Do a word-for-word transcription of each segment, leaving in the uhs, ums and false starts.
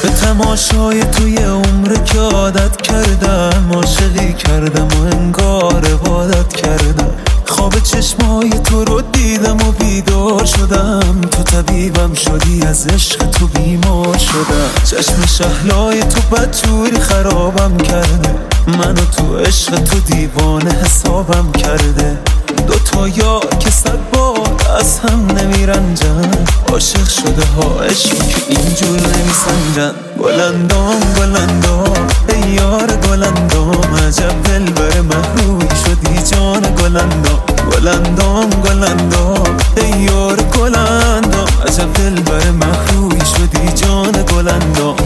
به تماشای توی عمر که عادت کردم، عاشقی کردم و انگار عبادت کردم. خواب چشمای تو رو دیدم و بیدار شدم، تو طبیبم شدی، از عشق تو بیمار شدم. چشم شهلای تو بدجوری خرابم کرده، منو تو عشق تو دیوانه حسابم کرده. دوتا یار که صد بار از هم نمیرنجن، عاشق شده ها عشق که اینجور نمیسنجن. گلندام گلندام ای یار گلندام، عجب دلبر محروی شدی جان گلندام. گلندام گلندام ای یار گلندام، عجب دلبر محروی شدی جان گلندام.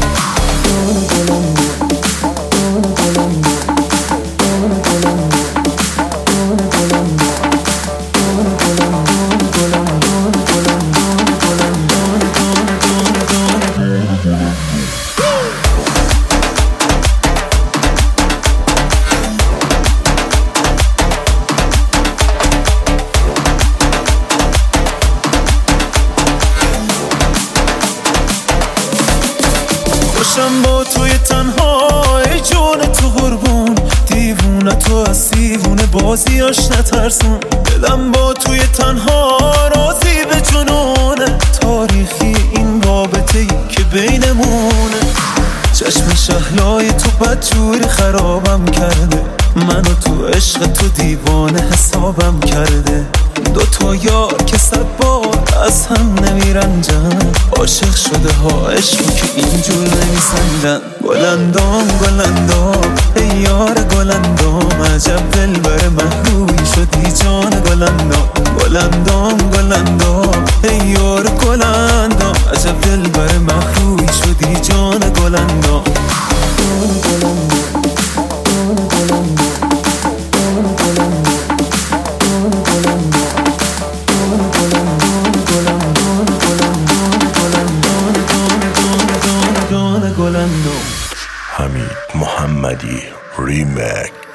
خوشم با توی تنهای جون تو قربون، دیوونه تو از دیوونه بازیاش نترسون. دلم با توی تنها راضی به جنونه، تاریخی این رابطه ای که بینمونه. چشم شهلای تو بدجوری خرابم کرده، منو تو عشق تو دیوانه حسابم کرده. دوتا یار که صد بار از هم نمیرنجن، عاشق شده ها عشق که اینجور نمیسنجن. گلندام گلندام ای یار گلندام، عجب دلبر محروی شدی جان گلندام. گلندام گلندام ای یار گلندام، عجب دلبر محروی شدی جان گلندام. حمید محمدی ریمیک.